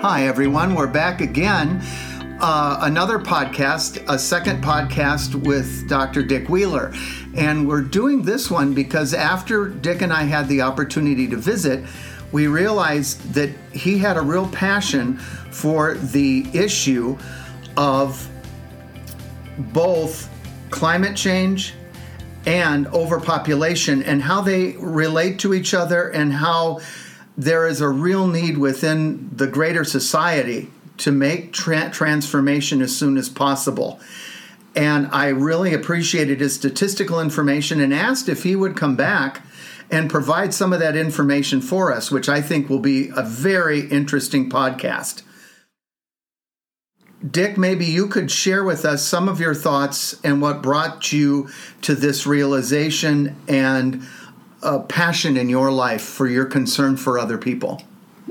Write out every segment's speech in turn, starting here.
Hi, everyone. We're back again. Another podcast, a second podcast with Dr. Dick Wheeler. And we're doing this one because after Dick and I had the opportunity to visit, we realized that he had a real passion for the issue of both climate change and overpopulation and how they relate to each other and how there is a real need within the greater society to make transformation as soon as possible. And I really appreciated his statistical information and asked if he would come back and provide some of that information for us, which I think will be a very interesting podcast. Dick, maybe you could share with us some of your thoughts and what brought you to this realization and passion in your life for your concern for other people.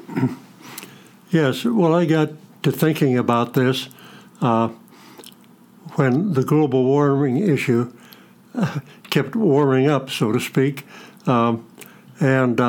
Yes, well, I got to thinking about this when the global warming issue kept warming up, so to speak, and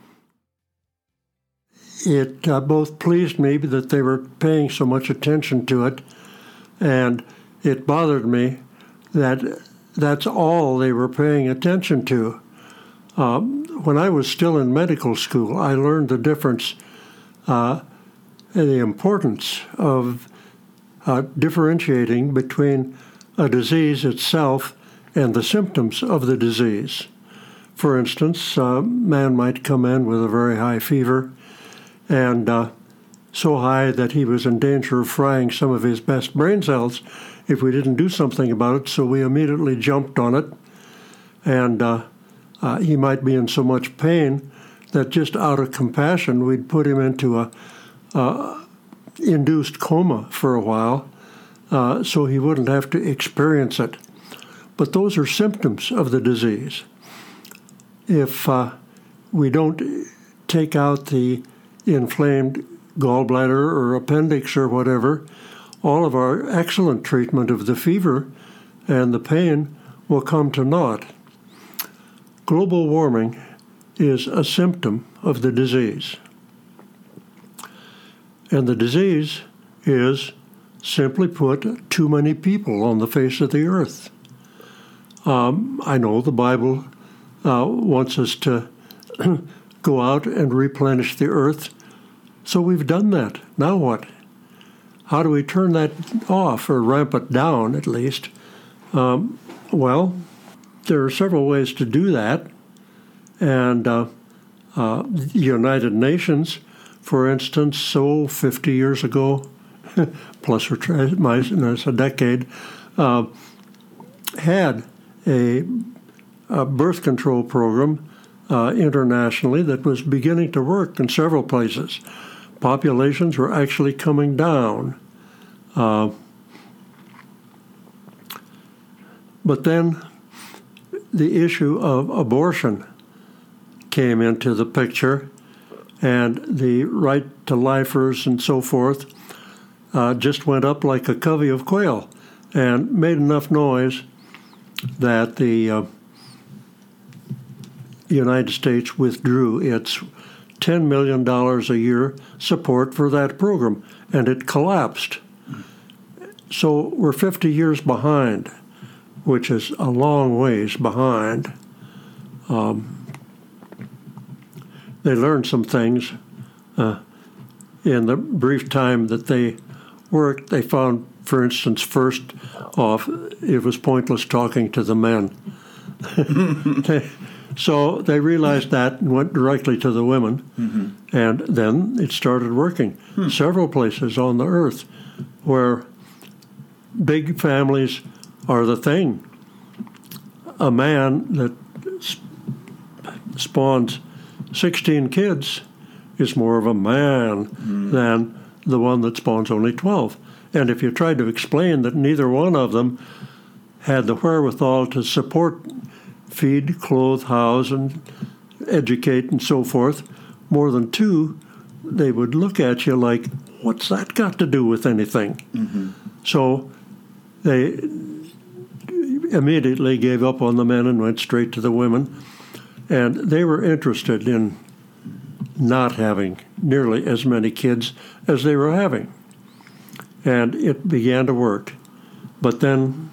it both pleased me that they were paying so much attention to it, and it bothered me that that's all they were paying attention to. When I was still in medical school, I learned the difference and the importance of differentiating between a disease itself and the symptoms of the disease. For instance, a man might come in with a very high fever, and so high that he was in danger of frying some of his best brain cells if we didn't do something about it, so we immediately jumped on it, and he might be in so much pain that just out of compassion, we'd put him into a induced coma for a while so he wouldn't have to experience it. But those are symptoms of the disease. If we don't take out the inflamed gallbladder or appendix or whatever, all of our excellent treatment of the fever and the pain will come to naught. Global warming is a symptom of the disease. And the disease is, simply put, too many people on the face of the earth. I know the Bible wants us to go out and replenish the earth, so we've done that. Now what? How do we turn that off, or ramp it down at least? Well, there are several ways to do that, and the United Nations, for instance, 50 years ago, plus or minus a decade, had a birth control program internationally that was beginning to work in several places. Populations were actually coming down. But then the issue of abortion came into the picture, and the right to lifers and so forth just went up like a covey of quail and made enough noise that the United States withdrew its $10 million a year support for that program, and it collapsed. So we're 50 years behind, which is a long ways behind. They learned some things in the brief time that they worked. They found, for instance, first off, it was pointless talking to the men. So they realized that and went directly to the women, and then it started working. Several places on the earth where big families are the thing. A man that spawns 16 kids is more of a man than the one that spawns only 12. And if you tried to explain that neither one of them had the wherewithal to support, feed, clothe, house, and educate, and so forth, more than two, they would look at you like, what's that got to do with anything? So they immediately gave up on the men and went straight to the women. And they were interested in not having nearly as many kids as they were having. And it began to work. But then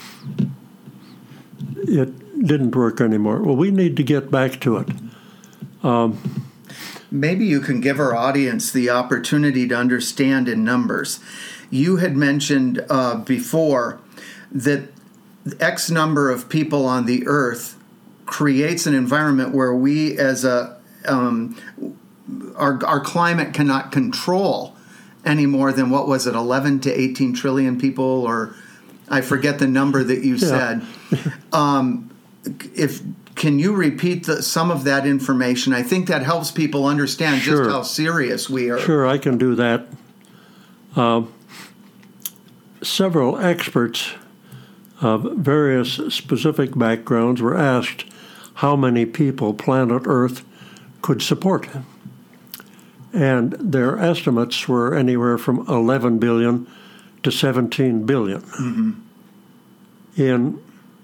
it didn't work anymore. Well, we need to get back to it. Maybe you can give our audience the opportunity to understand in numbers. You had mentioned before that X number of people on the earth creates an environment where we as our climate cannot control any more than, what was it, 11 to 18 trillion people, or I forget the number that you said. Can you repeat some of that information? I think that helps people understand just how serious we are. Sure, I can do that. Several experts of various specific backgrounds were asked how many people planet Earth could support. And their estimates were anywhere from 11 billion to 17 billion. Mm-hmm. In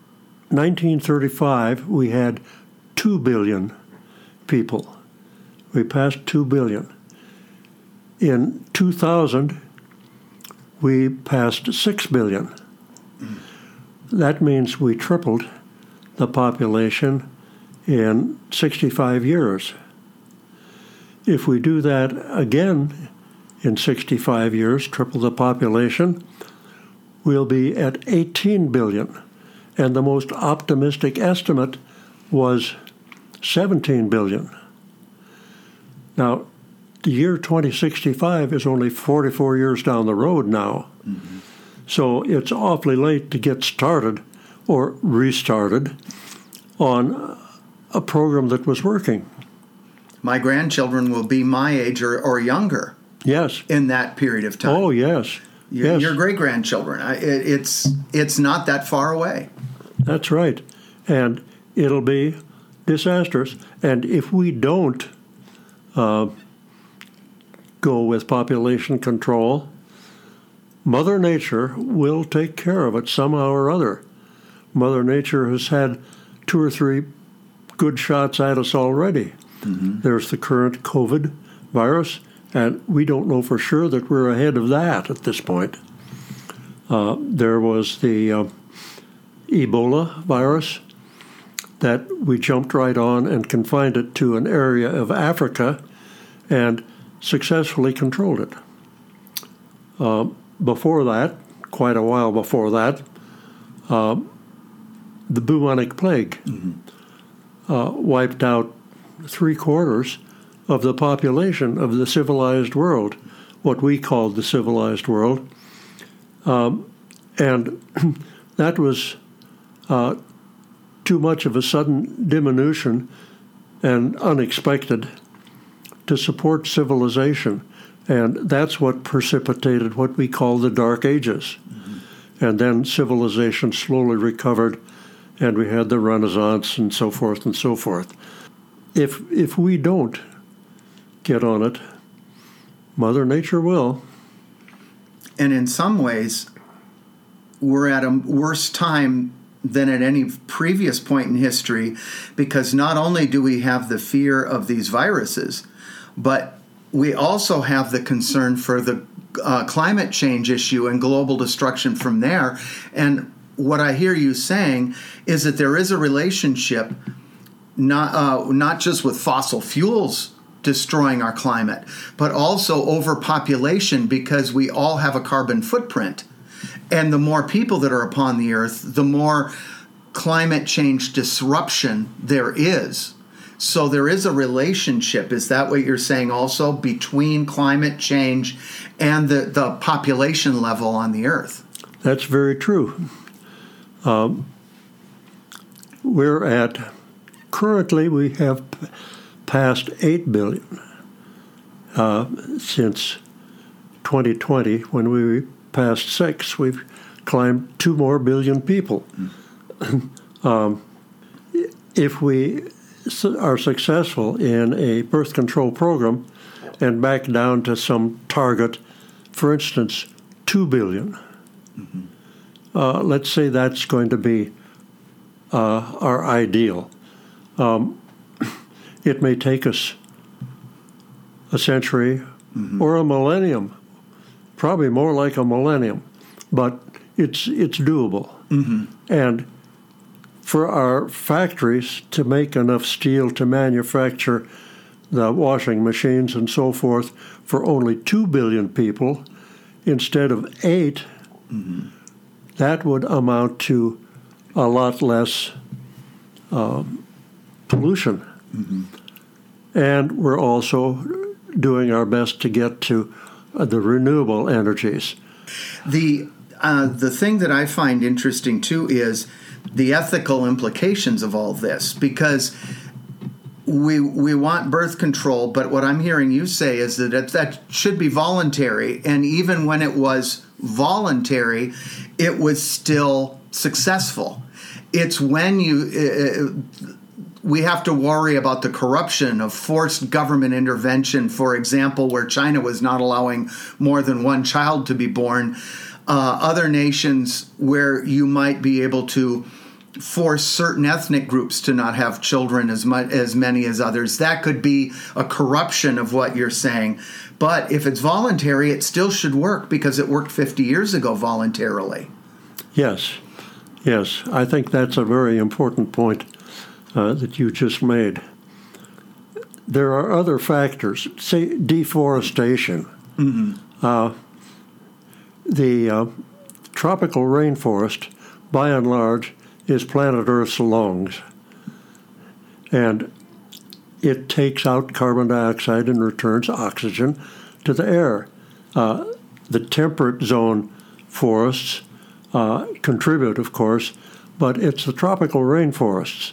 1935, we had 2 billion people. We passed 2 billion. In 2000, we passed 6 billion. That means we tripled the population in 65 years. If we do that again in 65 years, triple the population, we'll be at 18 billion. And the most optimistic estimate was 17 billion. Now, the year 2065 is only 44 years down the road now. Mm-hmm. So it's awfully late to get started or restarted on a program that was working. My grandchildren will be my age or younger. Yes. In that period of time. Oh, yes. Your great-grandchildren. It's not that far away. That's right. And it'll be disastrous. And if we don't go with population control, Mother Nature will take care of it somehow or other. Mother Nature has had 2 or 3 good shots at us already. Mm-hmm. There's the current COVID virus, and we don't know for sure that we're ahead of that at this point. There was the Ebola virus that we jumped right on and confined it to an area of Africa and successfully controlled it. Before that, quite a while before that, the bubonic plague wiped out 3/4 of the population of the civilized world, what we called the civilized world. And that was too much of a sudden diminution and unexpected to support civilization. And that's what precipitated what we call the Dark Ages. Mm-hmm. And then civilization slowly recovered, and we had the Renaissance and so forth and so forth. If we don't get on it, Mother Nature will. And in some ways, we're at a worse time than at any previous point in history, because not only do we have the fear of these viruses, but we also have the concern for the climate change issue and global destruction from there. And what I hear you saying is that there is a relationship, not just with fossil fuels destroying our climate, but also overpopulation, because we all have a carbon footprint. And the more people that are upon the earth, the more climate change disruption there is. So there is a relationship, is that what you're saying also, between climate change and the population level on the earth? That's very true. Currently we have passed 8 billion since 2020. When we passed 6, we've climbed 2 more billion people. If we are successful in a birth control program and back down to some target, for instance, 2 billion, let's say that's going to be our ideal. It may take us a century, or a millennium. Probably more like a millennium, but it's doable. And for our factories to make enough steel to manufacture the washing machines and so forth for only 2 billion people instead of 8, that would amount to a lot less pollution. And we're also doing our best to get to the renewable energies. The thing that I find interesting, too, is the ethical implications of all this, because we want birth control, but what I'm hearing you say is that should be voluntary, and even when it was voluntary, it was still successful. It's when we have to worry about the corruption of forced government intervention, for example, where China was not allowing more than one child to be born. Other nations where you might be able to force certain ethnic groups to not have children as many as others. That could be a corruption of what you're saying. But if it's voluntary, it still should work because it worked 50 years ago voluntarily. Yes. I think that's a very important point that you just made. There are other factors, say deforestation. The tropical rainforest, by and large, is planet Earth's lungs. And it takes out carbon dioxide and returns oxygen to the air. The temperate zone forests contribute, of course, but it's the tropical rainforests.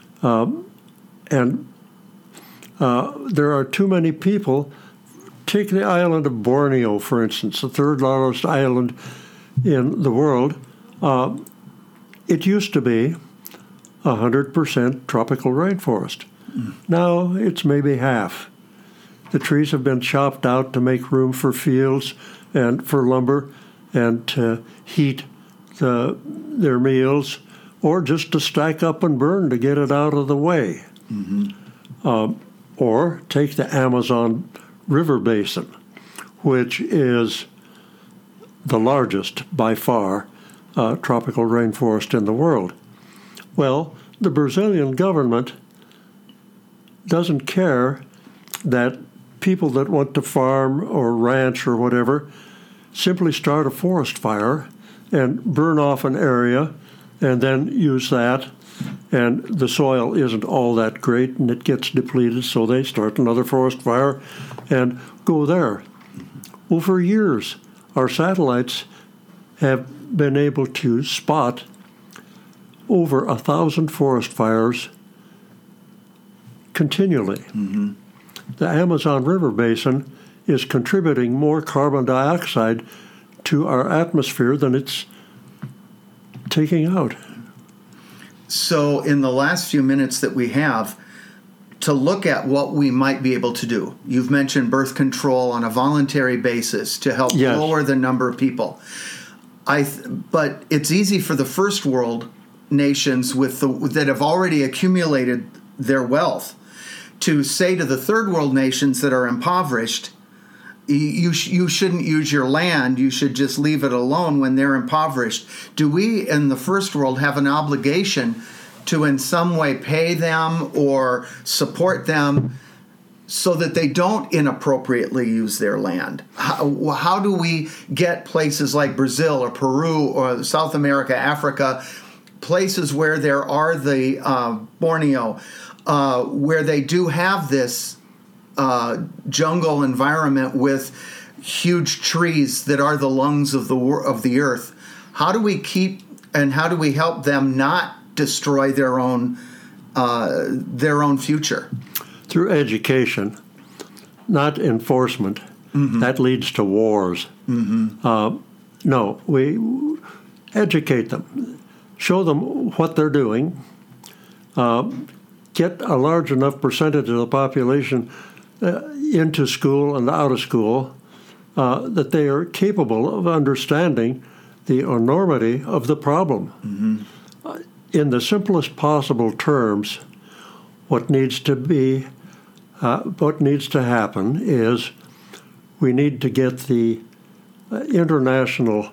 And there are too many people. Take the island of Borneo, for instance, the third largest island in the world. It used to be 100% tropical rainforest. Now it's maybe half. The trees have been chopped out to make room for fields and for lumber and to heat their meals, or just to stack up and burn to get it out of the way. Or take the Amazon River Basin, which is the largest by far tropical rainforest in the world. Well, the Brazilian government doesn't care that people that want to farm or ranch or whatever simply start a forest fire and burn off an area and then use that, and the soil isn't all that great and it gets depleted, so they start another forest fire and go there. Well, for years, our satellites have been able to spot over 1,000 forest fires continually. The Amazon River Basin is contributing more carbon dioxide to our atmosphere than it's taking out. So in the last few minutes that we have, to look at what we might be able to do. You've mentioned birth control on a voluntary basis to help lower the number of people. But it's easy for the first world nations that have already accumulated their wealth to say to the third world nations that are impoverished, you shouldn't use your land, you should just leave it alone when they're impoverished. Do we in the first world have an obligation to in some way pay them or support them so that they don't inappropriately use their land? How do we get places like Brazil or Peru or South America, Africa, places where there are the Borneo, where they do have this jungle environment with huge trees that are the lungs of the earth? How do we keep and how do we help them not destroy their own future? Through education, not enforcement. That leads to wars. No, we educate them, show them what they're doing, get a large enough percentage of the population into school and out of school that they are capable of understanding the enormity of the problem. In the simplest possible terms, what needs to be what needs to happen is we need to get the international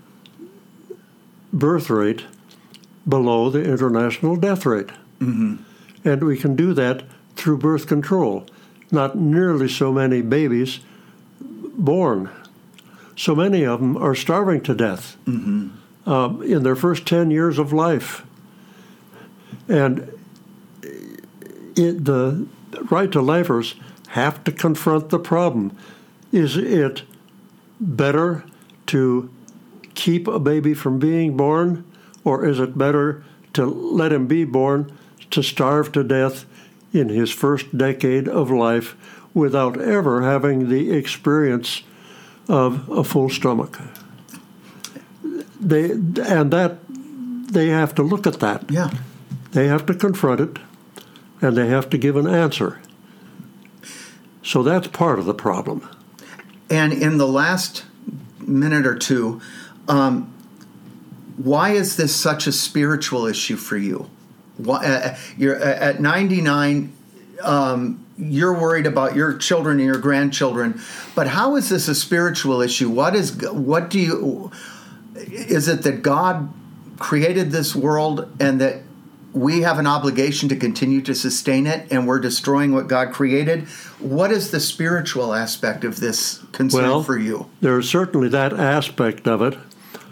birth rate below the international death rate. Mm-hmm. And we can do that through birth control. Not nearly so many babies born. So many of them are starving to death in their first 10 years of life. And the Right to Lifers have to confront the problem. Is it better to keep a baby from being born, or is it better to let him be born to starve to death in his first decade of life without ever having the experience of a full stomach? They have to look at that. Yeah. They have to confront it, and they have to give an answer. So that's part of the problem. And in the last minute or two, why is this such a spiritual issue for you? You're at 99. You're worried about your children and your grandchildren, but how is this a spiritual issue? Is it that God created this world and that we have an obligation to continue to sustain it, and we're destroying what God created? What is the spiritual aspect of this concern for you? There's certainly that aspect of it.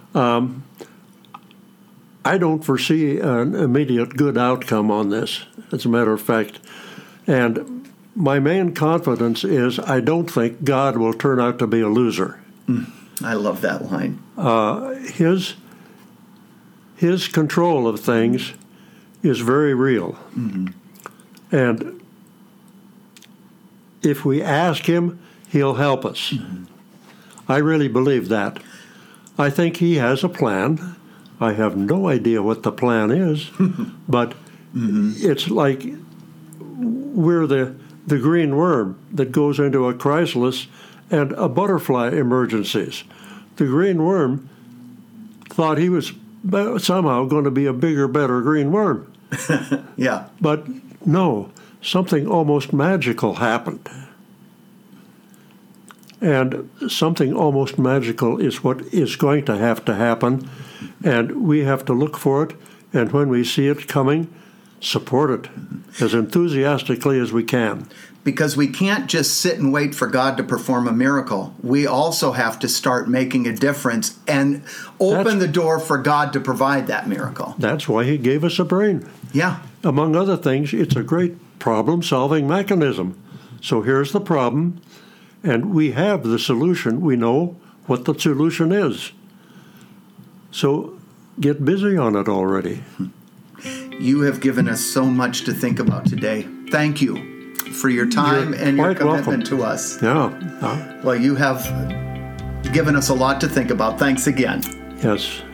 I don't foresee an immediate good outcome on this, as a matter of fact. And my main confidence is I don't think God will turn out to be a loser. I love that line. His control of things is very real. Mm-hmm. And if we ask him, he'll help us. Mm-hmm. I really believe that. I think he has a plan. I have no idea what the plan is, but it's like we're the green worm that goes into a chrysalis and a butterfly emergencies. The green worm thought he was somehow going to be a bigger, better green worm. Yeah. But no, something almost magical happened. And something almost magical is what is going to happen, and we have to look for it, and when we see it coming, support it as enthusiastically as we can. Because we can't just sit and wait for God to perform a miracle. We also have to start making a difference and open the door for God to provide that miracle. That's why he gave us a brain. Yeah. Among other things, it's a great problem-solving mechanism. So here's the problem, and we have the solution. We know what the solution is. So get busy on it already. You have given us so much to think about today. Thank you for your time and your commitment to us. Yeah. Well, you have given us a lot to think about. Thanks again. Yes.